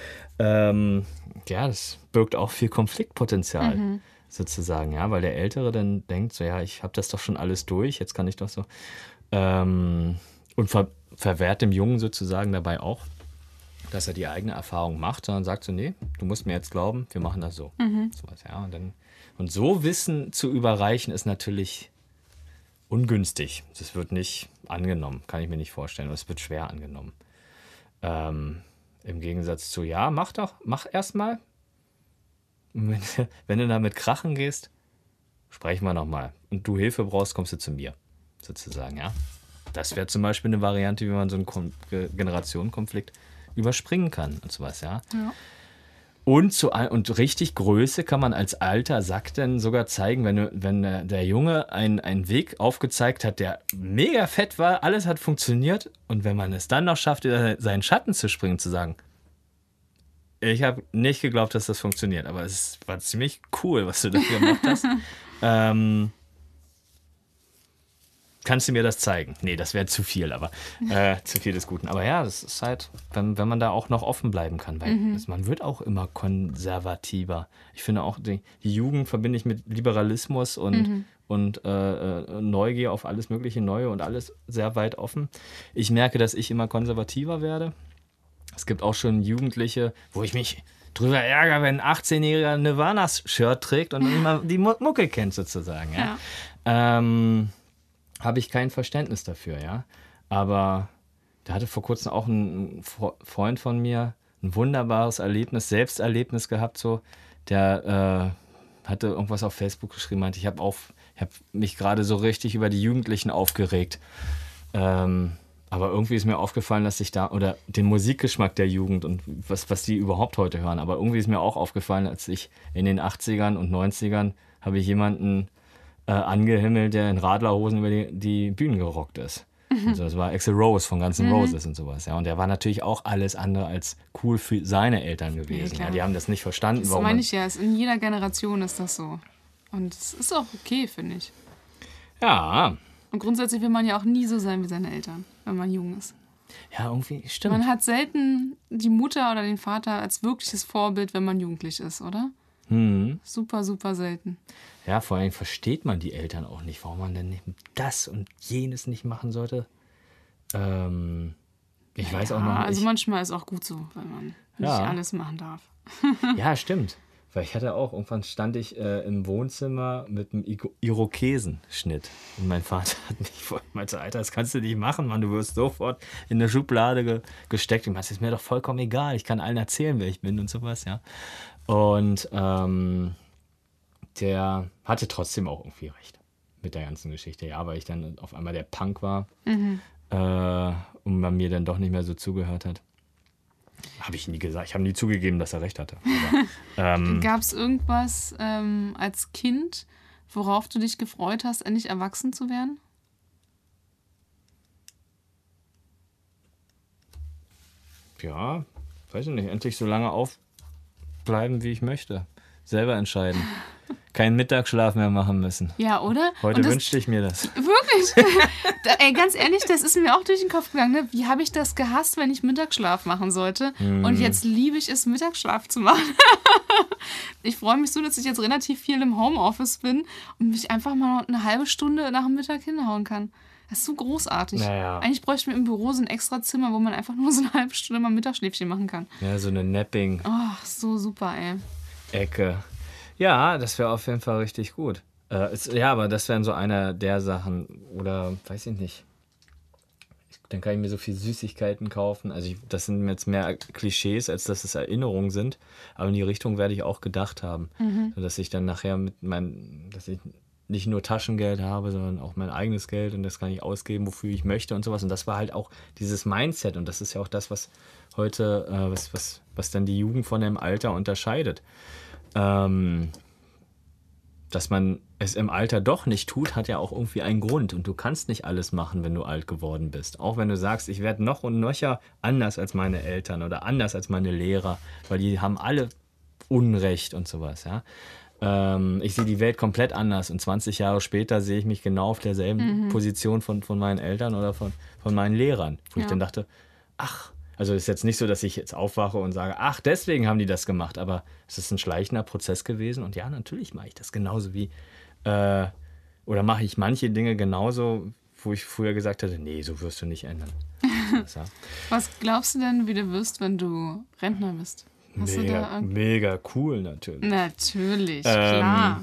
Ja, das birgt auch viel Konfliktpotenzial sozusagen, ja, weil der Ältere dann denkt so, ja, ich habe das doch schon alles durch, jetzt kann ich doch so und verwehrt dem Jungen sozusagen dabei auch, dass er die eigene Erfahrung macht, sondern sagt so, nee, du musst mir jetzt glauben, wir machen das so. Sowas, ja, und so Wissen zu überreichen ist natürlich ungünstig. Das wird nicht angenommen, kann ich mir nicht vorstellen. Es wird schwer angenommen. Im Gegensatz zu, ja, mach erst mal. Wenn du damit krachen gehst, sprechen wir nochmal. Und du Hilfe brauchst, kommst du zu mir, sozusagen, ja. Das wäre zum Beispiel eine Variante, wie man so einen Generationenkonflikt überspringen kann und sowas, ja. Und richtig Größe kann man als alter Sack dann sogar zeigen, wenn der Junge einen Weg aufgezeigt hat, der mega fett war, alles hat funktioniert und wenn man es dann noch schafft, seinen Schatten zu springen, zu sagen, ich habe nicht geglaubt, dass das funktioniert, aber es war ziemlich cool, was du dafür gemacht hast. Kannst du mir das zeigen? Nee, das wäre zu viel, aber zu viel des Guten. Aber ja, das ist halt, wenn man da auch noch offen bleiben kann, weil man wird auch immer konservativer. Ich finde auch, die Jugend verbinde ich mit Liberalismus und Neugier auf alles mögliche Neue und alles sehr weit offen. Ich merke, dass ich immer konservativer werde. Es gibt auch schon Jugendliche, wo ich mich drüber ärgere, wenn ein 18-jähriger Nirvana-Shirt trägt und immer die Mucke kennt sozusagen. Ja. Habe ich kein Verständnis dafür, ja. Aber da hatte vor kurzem auch ein Freund von mir ein wunderbares Selbsterlebnis gehabt, so. Der hatte irgendwas auf Facebook geschrieben, meinte, ich habe mich gerade so richtig über die Jugendlichen aufgeregt. Aber irgendwie ist mir aufgefallen, dass ich da, oder den Musikgeschmack der Jugend und was die überhaupt heute hören, aber irgendwie ist mir auch aufgefallen, als ich in den 80ern und 90ern habe ich jemanden angehimmelt, der in Radlerhosen über die Bühnen gerockt ist. Also das war Axl Rose von Guns N' Roses und sowas. Ja. Und der war natürlich auch alles andere als cool für seine Eltern gewesen. Ja, die haben das nicht verstanden. Das meine ich ja. In jeder Generation ist das so. Und es ist auch okay, finde ich. Ja. Und grundsätzlich will man ja auch nie so sein wie seine Eltern, wenn man jung ist. Ja, irgendwie stimmt. Man hat selten die Mutter oder den Vater als wirkliches Vorbild, wenn man jugendlich ist, oder? Super, super selten. Ja, vor allem versteht man die Eltern auch nicht, warum man denn das und jenes nicht machen sollte. Ich weiß auch noch nicht. Also manchmal ist auch gut so, wenn man nicht alles machen darf. Ja, stimmt. Weil ich hatte auch, irgendwann stand ich im Wohnzimmer mit einem Irokesenschnitt. Und mein Vater hat mich meinte, Alter, das kannst du nicht machen, Mann, du wirst sofort in eine Schublade gesteckt. Und das ist mir doch vollkommen egal, ich kann allen erzählen, wer ich bin und sowas, ja. Und der hatte trotzdem auch irgendwie recht mit der ganzen Geschichte. Ja, weil ich dann auf einmal der Punk war. und man mir dann doch nicht mehr so zugehört hat. Habe ich nie gesagt. Ich habe nie zugegeben, dass er recht hatte. Gab es irgendwas als Kind, worauf du dich gefreut hast, endlich erwachsen zu werden? Ja, weiß ich nicht. Endlich so lange aufbleiben, wie ich möchte. Selber entscheiden. Keinen Mittagsschlaf mehr machen müssen. Ja, oder? Heute wünschte ich mir das. Wirklich? Ey, ganz ehrlich, das ist mir auch durch den Kopf gegangen. Ne? Wie habe ich das gehasst, wenn ich Mittagsschlaf machen sollte? Und jetzt liebe ich es, Mittagsschlaf zu machen. Ich freue mich so, dass ich jetzt relativ viel im Homeoffice bin und mich einfach mal eine halbe Stunde nach dem Mittag hinhauen kann. Das ist so großartig. Naja. Eigentlich bräuchte ich mir im Büro so ein extra Zimmer, wo man einfach nur so eine halbe Stunde mal Mittagsschläfchen machen kann. Ja, so eine Napping-Ecke. Oh, so super, ey. Ja, das wäre auf jeden Fall richtig gut. Ja, aber das wären so einer der Sachen. Oder, weiß ich nicht. Dann kann ich mir so viel Süßigkeiten kaufen. Also das sind jetzt mehr Klischees, als dass es Erinnerungen sind. Aber in die Richtung werde ich auch gedacht haben. Dass ich dann nachher dass ich nicht nur Taschengeld habe, sondern auch mein eigenes Geld und das kann ich ausgeben, wofür ich möchte und sowas. Und das war halt auch dieses Mindset und das ist ja auch das, was heute, was dann die Jugend von dem Alter unterscheidet. Dass man es im Alter doch nicht tut, hat ja auch irgendwie einen Grund. Und du kannst nicht alles machen, wenn du alt geworden bist. Auch wenn du sagst, ich werde noch und nöcher anders als meine Eltern oder anders als meine Lehrer, weil die haben alle Unrecht und sowas, ja. Ich sehe die Welt komplett anders und 20 Jahre später sehe ich mich genau auf derselben Position von meinen Eltern oder von meinen Lehrern. Wo ich dann dachte, also ist jetzt nicht so, dass ich jetzt aufwache und sage, deswegen haben die das gemacht, aber es ist ein schleichender Prozess gewesen und ja, natürlich mache ich das genauso wie, oder mache ich manche Dinge genauso, wo ich früher gesagt hatte, nee, so wirst du nicht ändern. Was glaubst du denn, wie du wirst, wenn du Rentner bist? Mega cool natürlich. Natürlich, klar.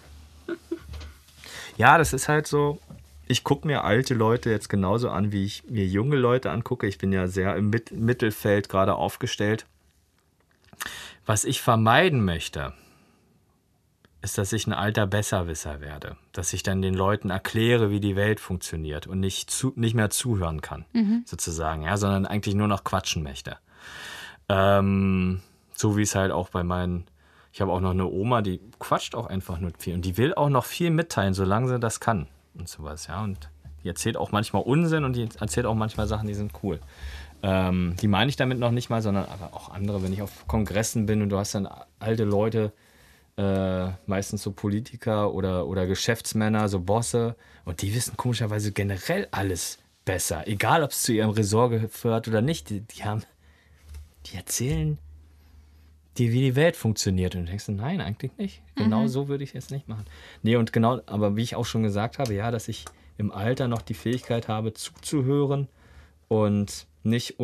Ja, das ist halt so, ich gucke mir alte Leute jetzt genauso an, wie ich mir junge Leute angucke. Ich bin ja sehr im Mittelfeld gerade aufgestellt. Was ich vermeiden möchte, ist, dass ich ein alter Besserwisser werde. Dass ich dann den Leuten erkläre, wie die Welt funktioniert und nicht mehr zuhören kann, sozusagen, ja, sondern eigentlich nur noch quatschen möchte. So wie es halt auch ich habe auch noch eine Oma, die quatscht auch einfach nur viel und die will auch noch viel mitteilen, solange sie das kann und sowas, ja, und die erzählt auch manchmal Unsinn und die erzählt auch manchmal Sachen, die sind cool. Die meine ich damit noch nicht mal, sondern aber auch andere, wenn ich auf Kongressen bin und du hast dann alte Leute, meistens so Politiker oder Geschäftsmänner, so Bosse und die wissen komischerweise generell alles besser, egal ob es zu ihrem Ressort gehört oder nicht, die erzählen dir, wie die Welt funktioniert. Und du denkst, nein, eigentlich nicht. Genau so würde ich es jetzt nicht machen. Nee, und genau, aber wie ich auch schon gesagt habe, ja, dass ich im Alter noch die Fähigkeit habe, zuzuhören und nicht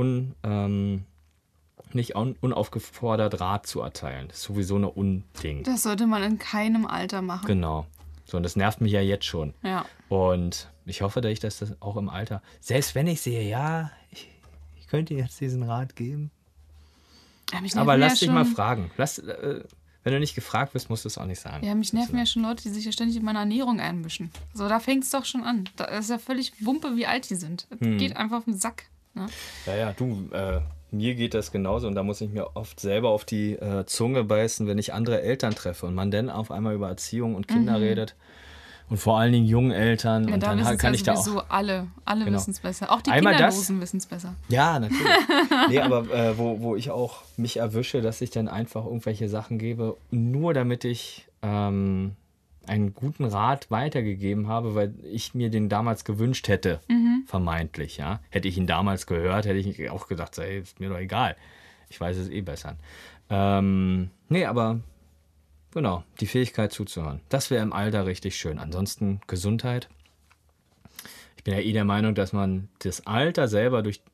unaufgefordert Rat zu erteilen. Das ist sowieso eine Unding. Das sollte man in keinem Alter machen. Genau. So, und das nervt mich ja jetzt schon. Ja. Und ich hoffe, dass ich das auch im Alter, selbst wenn ich sehe, ja, ich könnte jetzt diesen Rat geben. Aber lass dich mal fragen. Wenn du nicht gefragt wirst, musst du es auch nicht sagen. Ja, mich nerven ja schon Leute, die sich ja ständig in meine Ernährung einmischen. So, da fängt es doch schon an. Das ist ja völlig Wumpe, wie alt die sind. Das geht einfach auf den Sack. Ne? Ja, mir geht das genauso und da muss ich mir oft selber auf die Zunge beißen, wenn ich andere Eltern treffe und man dann auf einmal über Erziehung und Kinder redet. Und vor allen Dingen jungen Eltern. Ja, und da dann kann ich da auch. Alle genau. wissen es besser. Auch die Einmal Kinderlosen wissen es besser. Ja, natürlich. Nee, aber wo ich auch mich erwische, dass ich dann einfach irgendwelche Sachen gebe, nur damit ich einen guten Rat weitergegeben habe, weil ich mir den damals gewünscht hätte, vermeintlich. Ja? Hätte ich ihn damals gehört, hätte ich auch gedacht, ey, ist mir doch egal. Ich weiß es eh besser. Nee, aber genau, die Fähigkeit zuzuhören. Das wäre im Alter richtig schön. Ansonsten Gesundheit. Ich bin ja der Meinung, dass man das Alter selber durch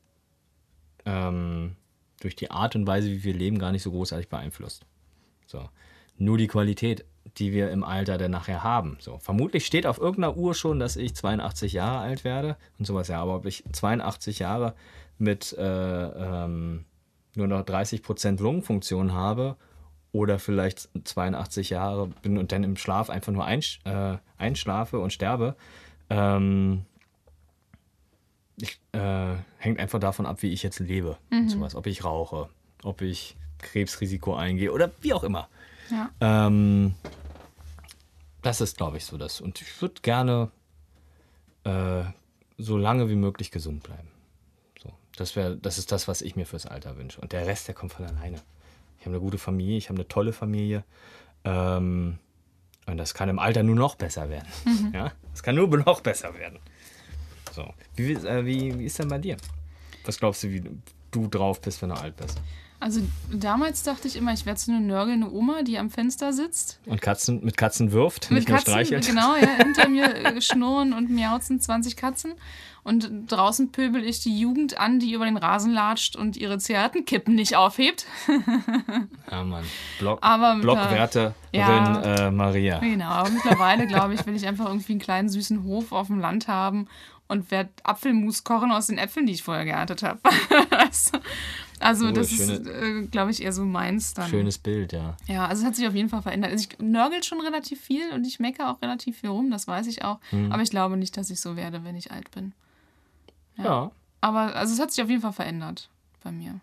die Art und Weise, wie wir leben, gar nicht so großartig beeinflusst. So. Nur die Qualität, die wir im Alter dann nachher haben. So. Vermutlich steht auf irgendeiner Uhr schon, dass ich 82 Jahre alt werde und sowas. Ja, aber ob ich 82 Jahre mit nur noch 30% Lungenfunktion habe oder vielleicht 82 Jahre bin und dann im Schlaf einfach nur einschlafe und sterbe, hängt einfach davon ab, wie ich jetzt lebe. Und sowas. Ob ich rauche, ob ich Krebsrisiko eingehe oder wie auch immer. Ja. Das ist, glaube ich, so das. Und ich würde gerne so lange wie möglich gesund bleiben. So, das ist das, was ich mir fürs Alter wünsche. Und der Rest, der kommt von alleine. Ich habe eine gute Familie, ich habe eine tolle Familie. Und das kann im Alter nur noch besser werden. Ja? Das kann nur noch besser werden. So. Wie ist denn bei dir? Was glaubst du, wie du drauf bist, wenn du alt bist? Also damals dachte ich immer, ich werde so eine nörgelnde Oma, die am Fenster sitzt. Und mit Katzen wirft, Mit nicht nur Katzen, streichelt. genau, ja, hinter mir schnurren und miauzen 20 Katzen. Und draußen pöbel ich die Jugend an, die über den Rasen latscht und ihre Zigarettenkippen nicht aufhebt. Ja, Mann. Blockwärterin Maria. Genau, aber mittlerweile, glaube ich, will ich einfach irgendwie einen kleinen süßen Hof auf dem Land haben und werde Apfelmus kochen aus den Äpfeln, die ich vorher geerntet habe. Also das ist, glaube ich, eher so meins dann. Schönes Bild, ja. Ja, also es hat sich auf jeden Fall verändert. Also ich nörgel schon relativ viel und ich meckere auch relativ viel rum, das weiß ich auch. Aber ich glaube nicht, dass ich so werde, wenn ich alt bin. Ja. Aber also es hat sich auf jeden Fall verändert bei mir.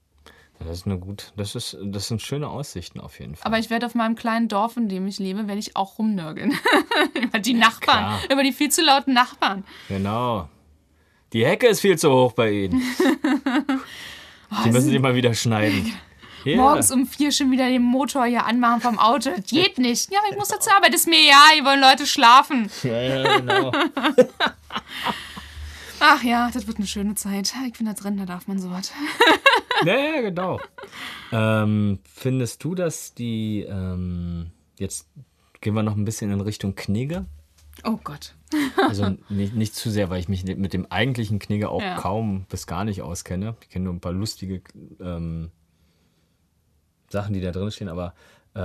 Das sind schöne Aussichten auf jeden Fall. Aber ich werde auf meinem kleinen Dorf, in dem ich lebe, werde ich auch rumnörgeln. Über die Nachbarn, Klar. über die viel zu lauten Nachbarn. Genau. Die Hecke ist viel zu hoch bei Ihnen. Die müssen die mal wieder schneiden. Yeah. Morgens um 4 schon wieder den Motor hier anmachen vom Auto. Das geht nicht. Ja, aber ich muss dazu arbeiten. Ist mir ja, hier wollen Leute schlafen. Ja, genau. Ach ja, das wird eine schöne Zeit. Ich finde, als Rentner darf man sowas. Ja, genau. Findest du, dass die, jetzt gehen wir noch ein bisschen in Richtung Knigge? Oh Gott. Also nicht zu sehr, weil ich mich mit dem eigentlichen Knigge auch kaum bis gar nicht auskenne. Ich kenne nur ein paar lustige Sachen, die da drin stehen, aber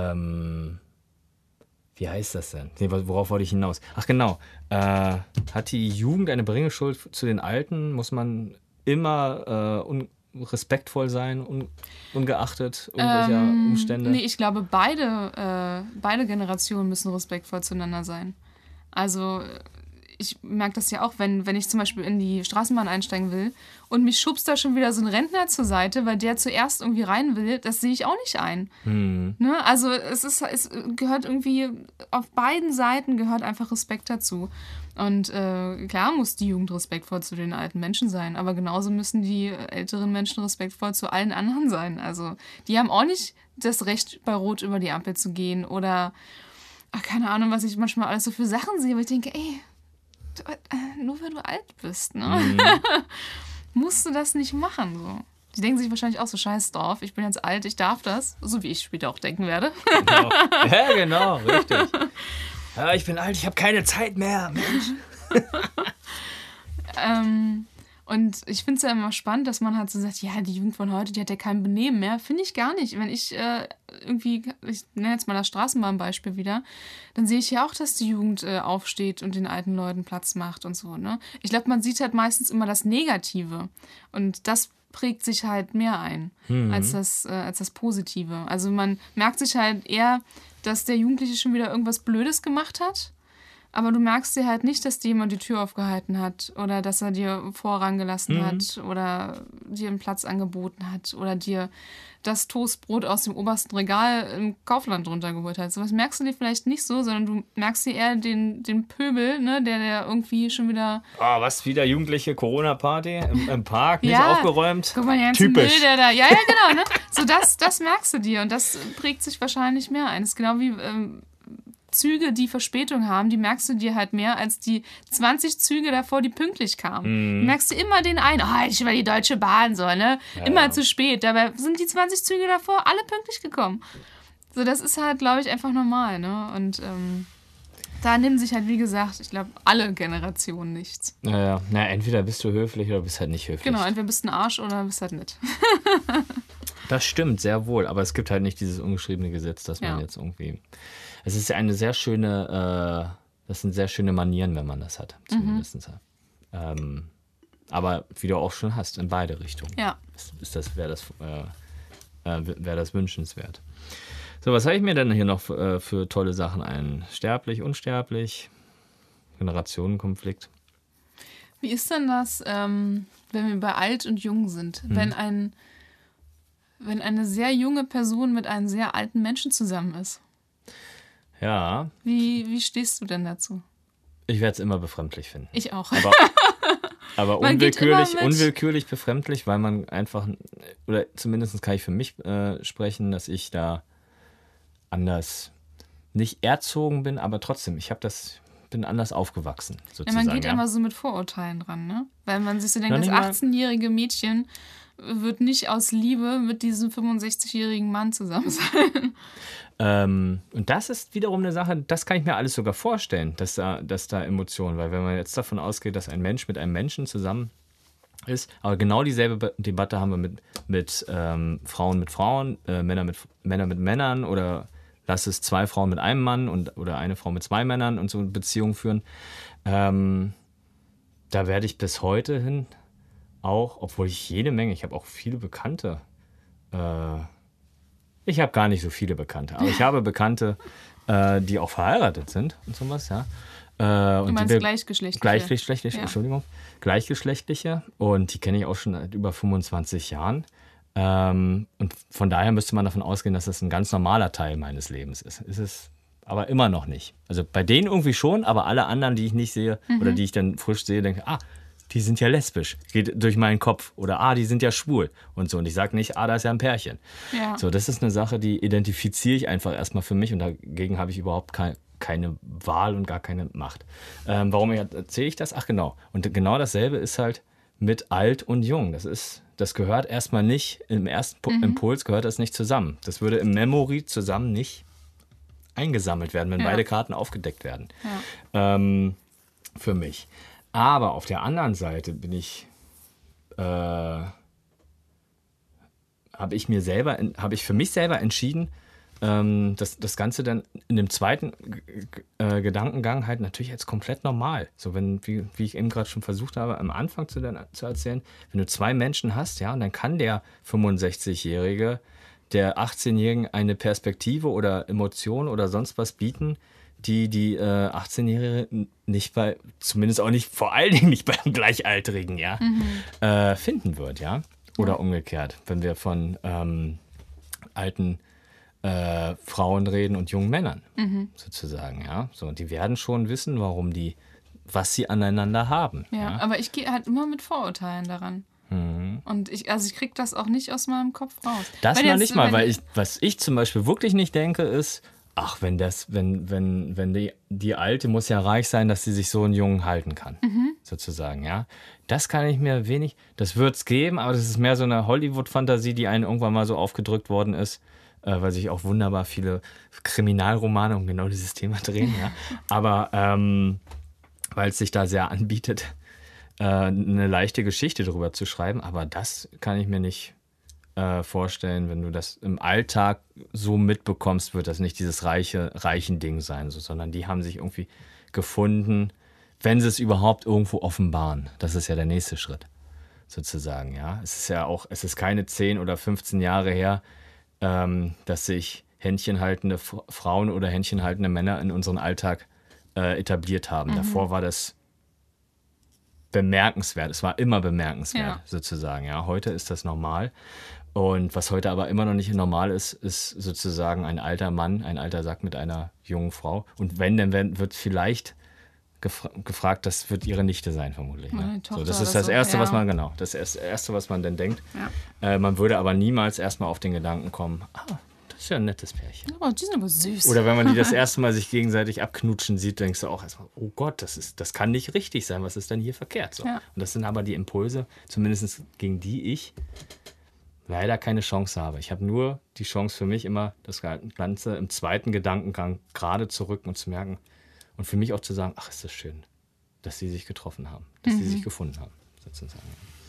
wie heißt das denn? Nee, worauf wollte ich hinaus? Ach genau. Hat die Jugend eine Bringeschuld zu den Alten? Muss man immer respektvoll sein, ungeachtet irgendwelcher Umstände? Nee, ich glaube, beide Generationen müssen respektvoll zueinander sein. Also ich merke das ja auch, wenn ich zum Beispiel in die Straßenbahn einsteigen will und mich schubst da schon wieder so ein Rentner zur Seite, weil der zuerst irgendwie rein will, das sehe ich auch nicht ein. Ne? Also es gehört irgendwie, auf beiden Seiten gehört einfach Respekt dazu. Und klar muss die Jugend respektvoll zu den alten Menschen sein, aber genauso müssen die älteren Menschen respektvoll zu allen anderen sein. Also die haben auch nicht das Recht, bei Rot über die Ampel zu gehen oder keine Ahnung, was ich manchmal alles so für Sachen sehe, wo ich denke, ey, nur weil du alt bist, ne? Musst du das nicht machen, so. Die denken sich wahrscheinlich auch so, scheiß drauf, ich bin jetzt alt, ich darf das, so wie ich später auch denken werde. Genau. Ja, genau, richtig. Ja, ich bin alt, ich habe keine Zeit mehr, Mensch. Und ich finde es ja immer spannend, dass man halt so sagt, ja, die Jugend von heute, die hat ja kein Benehmen mehr. Finde ich gar nicht. Wenn ich ich nenne jetzt mal das Straßenbahnbeispiel wieder, dann sehe ich ja auch, dass die Jugend aufsteht und den alten Leuten Platz macht und so, ne? Ich glaube, man sieht halt meistens immer das Negative. Und das prägt sich halt mehr ein als das Positive. Also man merkt sich halt eher, dass der Jugendliche schon wieder irgendwas Blödes gemacht hat. Aber du merkst dir halt nicht, dass dir jemand die Tür aufgehalten hat oder dass er dir Vorrang gelassen hat oder dir einen Platz angeboten hat oder dir das Toastbrot aus dem obersten Regal im Kaufland runtergeholt hat. So was merkst du dir vielleicht nicht so, sondern du merkst dir eher den Pöbel, ne, der irgendwie schon wieder... Oh, was, wieder jugendliche Corona-Party im Park, nicht aufgeräumt? Guck mal, der ganze Typisch. Müll, der da... Ja, genau, ne? So das merkst du dir und das prägt sich wahrscheinlich mehr ein. Das ist genau wie... Züge, die Verspätung haben, die merkst du dir halt mehr als die 20 Züge davor, die pünktlich kamen. Merkst du immer den einen, ich war die Deutsche Bahn, so, ne? Ja, immer zu spät. Dabei sind die 20 Züge davor alle pünktlich gekommen. So, das ist halt, glaube ich, einfach normal, ne? Und da nehmen sich halt, wie gesagt, ich glaube, alle Generationen nichts. Ja, entweder bist du höflich oder bist halt nicht höflich. Genau, entweder bist du ein Arsch oder bist halt nett. Das stimmt, sehr wohl. Aber es gibt halt nicht dieses ungeschriebene Gesetz, dass man jetzt irgendwie... Es ist ja eine sehr schöne, das sind sehr schöne Manieren, wenn man das hat, zumindest. Aber wie du auch schon hast, in beide Richtungen. Ja. Wäre das wünschenswert. So, was habe ich mir denn hier noch für tolle Sachen ein? Sterblich, unsterblich, Generationenkonflikt. Wie ist denn das, wenn wir bei alt und jung sind? Wenn eine sehr junge Person mit einem sehr alten Menschen zusammen ist? Ja, Wie stehst du denn dazu? ich werde es immer befremdlich finden. Ich auch. Aber Man geht immer mit. unwillkürlich befremdlich, weil man einfach, oder zumindest kann ich für mich sprechen, dass ich da anders nicht erzogen bin, aber trotzdem, bin anders aufgewachsen, Ja, sozusagen. man geht immer so mit Vorurteilen dran, ne? Weil man sich so denkt, Noch das nicht mal- 18-jährige Mädchen wird nicht aus Liebe mit diesem 65-jährigen Mann zusammen sein. Und das ist wiederum eine Sache, das kann ich mir alles sogar vorstellen, dass da Emotionen, weil wenn man jetzt davon ausgeht, dass ein Mensch mit einem Menschen zusammen ist, aber genau dieselbe Debatte haben wir mit Frauen mit Frauen, Männer mit Männern oder lass es 2 Frauen mit einem Mann oder eine Frau mit 2 Männern und so eine Beziehung führen. Da werde ich bis heute hin auch, obwohl ich ich habe auch viele Bekannte, ich habe gar nicht so viele Bekannte, aber ich habe Bekannte, die auch verheiratet sind und sowas, ja. Du meinst gleichgeschlechtliche? Entschuldigung. Gleichgeschlechtliche. Und die kenne ich auch schon seit über 25 Jahren. Und von daher müsste man davon ausgehen, dass das ein ganz normaler Teil meines Lebens ist. Ist es aber immer noch nicht. Also bei denen irgendwie schon, aber alle anderen, die ich nicht sehe oder die ich dann frisch sehe, denke, die sind ja lesbisch. Geht durch meinen Kopf. Oder die sind ja schwul und so. Und ich sage nicht, da ist ja ein Pärchen. Ja. So, das ist eine Sache, die identifiziere ich einfach erstmal für mich und dagegen habe ich überhaupt keine Wahl und gar keine Macht. Warum erzähle ich das? Ach genau. Und genau dasselbe ist halt mit alt und jung. Das gehört erstmal nicht, im ersten Impuls gehört das nicht zusammen. Das würde im Memory zusammen nicht eingesammelt werden, wenn beide Karten aufgedeckt werden. Ja. Für mich. Aber auf der anderen Seite habe ich für mich selber entschieden, das Ganze dann in dem zweiten Gedankengang halt natürlich als komplett normal. So wie ich eben gerade schon versucht habe, am Anfang zu erzählen, wenn du 2 Menschen hast, ja, und dann kann der 65-Jährige der 18-Jährigen eine Perspektive oder Emotion oder sonst was bieten, die 18-Jährige nicht zumindest auch nicht, vor allen Dingen nicht beim Gleichaltrigen, ja, finden wird, ja. Oder umgekehrt, wenn wir von alten Frauen reden und jungen Männern, sozusagen, ja. So, die werden schon wissen, was sie aneinander haben. Ja, aber ich gehe halt immer mit Vorurteilen daran. Und ich kriege das auch nicht aus meinem Kopf raus. Das noch nicht mal, was ich zum Beispiel wirklich nicht denke, ist, wenn die Alte muss ja reich sein, dass sie sich so einen Jungen halten kann, sozusagen, ja. Das kann ich mir das wird es geben, aber das ist mehr so eine Hollywood-Fantasie, die einem irgendwann mal so aufgedrückt worden ist, weil sich auch wunderbar viele Kriminalromane um genau dieses Thema drehen, ja. Aber weil es sich da sehr anbietet, eine leichte Geschichte darüber zu schreiben, aber das kann ich mir nicht vorstellen, wenn du das im Alltag so mitbekommst, wird das nicht dieses reichen Ding sein, sondern die haben sich irgendwie gefunden, wenn sie es überhaupt irgendwo offenbaren. Das ist ja der nächste Schritt, sozusagen, ja. Es ist keine 10 oder 15 Jahre her, dass sich händchenhaltende Frauen oder händchenhaltende Männer in unseren Alltag etabliert haben. Davor war das bemerkenswert. Es war immer bemerkenswert, sozusagen. Ja, heute ist das normal. Und was heute aber immer noch nicht normal ist sozusagen ein alter Mann, ein alter Sack mit einer jungen Frau. Und wenn, dann wird vielleicht gefragt, das wird ihre Nichte sein, vermutlich. Ne? So, das ist das Erste, was was man denn denkt. Ja. Man würde aber niemals erstmal auf den Gedanken kommen, das ist ja ein nettes Pärchen. Oh, die sind aber süß. Oder wenn man die das erste Mal sich gegenseitig abknutschen sieht, denkst du auch erstmal, oh Gott, das kann nicht richtig sein, was ist denn hier verkehrt? So. Ja. Und das sind aber die Impulse, zumindest gegen die ich leider keine Chance habe. Ich habe nur die Chance für mich immer, das Ganze im zweiten Gedankengang gerade zu rücken und zu merken und für mich auch zu sagen, ist das schön, dass sie sich getroffen haben, dass sie sich gefunden haben, sozusagen.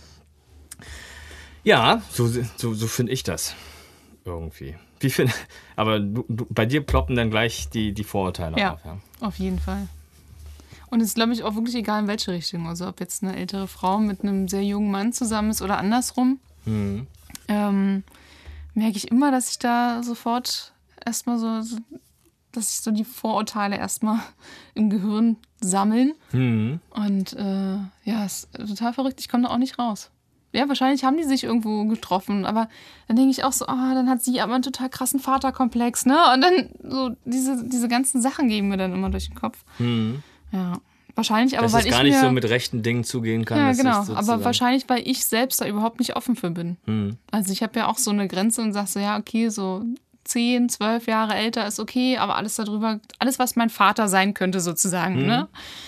Ja, so finde ich das irgendwie. Aber bei dir ploppen dann gleich die Vorurteile auf. Ja, auf jeden Fall. Und es ist, glaube ich, auch wirklich egal, in welche Richtung. Also ob jetzt eine ältere Frau mit einem sehr jungen Mann zusammen ist oder andersrum. Merke ich immer, dass ich da sofort erstmal so dass sich so die Vorurteile erstmal im Gehirn sammeln. Und ja, ist total verrückt. Ich komme da auch nicht raus. Ja, wahrscheinlich haben die sich irgendwo getroffen, aber dann denke ich auch so, dann hat sie aber einen total krassen Vaterkomplex, ne? Und dann so diese ganzen Sachen gehen mir dann immer durch den Kopf. Ja, wahrscheinlich aber, weil ich Dass es gar nicht so mit rechten Dingen zugehen kann. Ja, genau, aber wahrscheinlich, weil ich selbst da überhaupt nicht offen für bin. Also ich habe ja auch so eine Grenze und sage so, ja, okay, so 10, 12 Jahre älter ist okay, aber alles darüber, alles, was mein Vater sein könnte sozusagen, ne?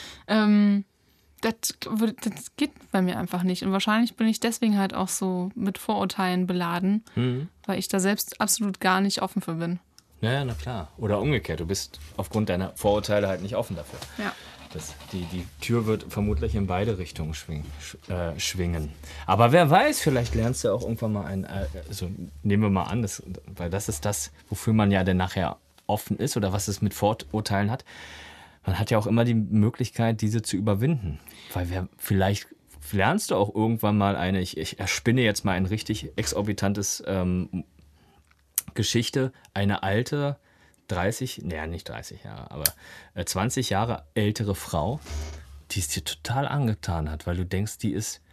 Das geht bei mir einfach nicht. Und wahrscheinlich bin ich deswegen halt auch so mit Vorurteilen beladen, weil ich da selbst absolut gar nicht offen für bin. Ja, na klar. Oder umgekehrt, du bist aufgrund deiner Vorurteile halt nicht offen dafür. Ja. Die Tür wird vermutlich in beide Richtungen schwingen. Aber wer weiß, vielleicht lernst du auch irgendwann mal also nehmen wir mal an, weil das ist das, wofür man ja dann nachher offen ist oder was es mit Vorurteilen hat. Man hat ja auch immer die Möglichkeit, diese zu überwinden. Weil vielleicht lernst du auch irgendwann mal ich erspinne jetzt mal ein richtig exorbitantes Geschichte, eine alte, nicht 30 Jahre, aber 20 Jahre ältere Frau, die es dir total angetan hat, weil du denkst, die ist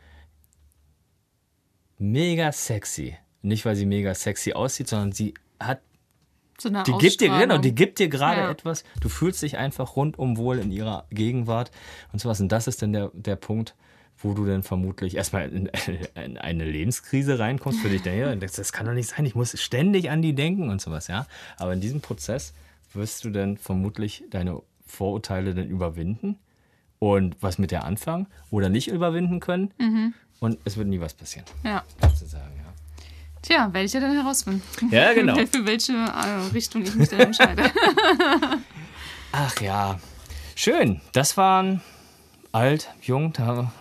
mega sexy. Nicht, weil sie mega sexy aussieht, sondern sie hat So eine die gibt dir gerade Ja. etwas. Du fühlst dich einfach rundum wohl in ihrer Gegenwart und sowas. Und das ist dann der Punkt, wo du dann vermutlich erstmal in eine Lebenskrise reinkommst für dich. Das kann doch nicht sein, ich muss ständig an die denken und sowas. Ja? Aber in diesem Prozess wirst du dann vermutlich deine Vorurteile dann überwinden und was mit der anfangen oder nicht überwinden können. Und es wird nie was passieren. Ja. Sozusagen, ja. Tja, werde ich ja dann herausfinden. Ja, genau. Für welche Richtung ich mich dann entscheide. Ach ja, schön. Das waren alt, jung,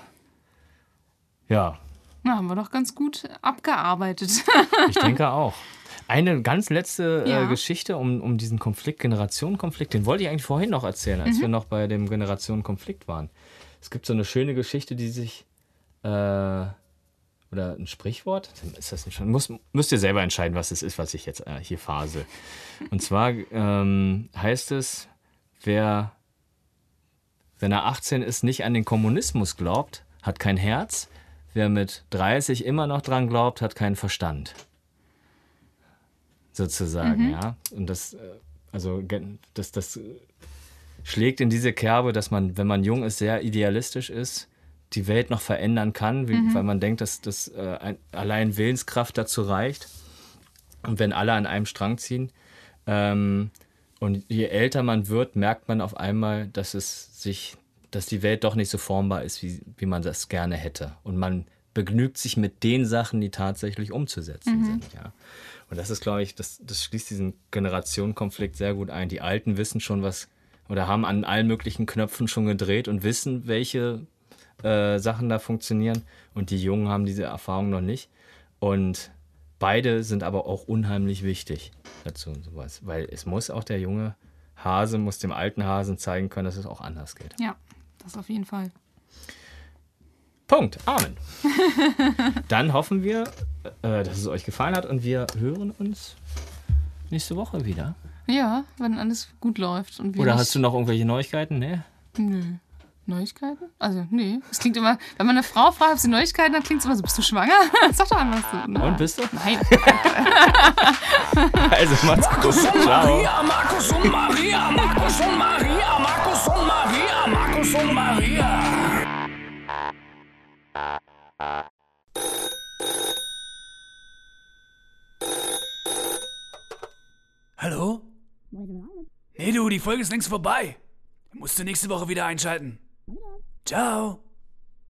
ja, Na, haben wir doch ganz gut abgearbeitet. ich denke auch. Eine ganz letzte Ja. Geschichte um diesen Generationenkonflikt, den wollte ich eigentlich vorhin noch erzählen, als wir noch bei dem Generationenkonflikt waren. Es gibt so eine schöne Geschichte, die sich, oder ein Sprichwort, ist das nicht schon? Müsst ihr selber entscheiden, was es ist, was ich jetzt hier phase. Und zwar heißt es, wenn er 18 ist, nicht an den Kommunismus glaubt, hat kein Herz. Wer mit 30 immer noch dran glaubt, hat keinen Verstand. Sozusagen, ja. Und das schlägt in diese Kerbe, dass man, wenn man jung ist, sehr idealistisch ist, die Welt noch verändern kann, weil man denkt, dass allein Willenskraft dazu reicht. Und wenn alle an einem Strang ziehen. Und je älter man wird, merkt man auf einmal, dass die Welt doch nicht so formbar ist, wie man das gerne hätte. Und man begnügt sich mit den Sachen, die tatsächlich umzusetzen sind. Ja. Und das ist, glaube ich, das schließt diesen Generationenkonflikt sehr gut ein. Die Alten wissen schon was oder haben an allen möglichen Knöpfen schon gedreht und wissen, welche Sachen da funktionieren. Und die Jungen haben diese Erfahrung noch nicht. Und beide sind aber auch unheimlich wichtig dazu und sowas. Weil es muss auch der junge Hase, muss dem alten Hasen zeigen können, dass es auch anders geht. Ja, das auf jeden Fall. Punkt. Amen. Dann hoffen wir, dass es euch gefallen hat und wir hören uns nächste Woche wieder. Ja, wenn alles gut läuft. Und wir Oder nicht- hast du noch irgendwelche Neuigkeiten? Nee? Nö. Neuigkeiten? Also, nee. Es klingt immer, wenn man eine Frau fragt, ob sie Neuigkeiten hat, klingt es immer so, bist du schwanger? Sag doch an, was du... Na. Und bist du? Nein. Also macht's gut. Markus und Ciao. Maria, Markus und Maria, Markus und Maria, Markus und Maria, Markus und Maria. Hallo? Nee, du, die Folge ist längst vorbei. Musst du nächste Woche wieder einschalten. Ciao.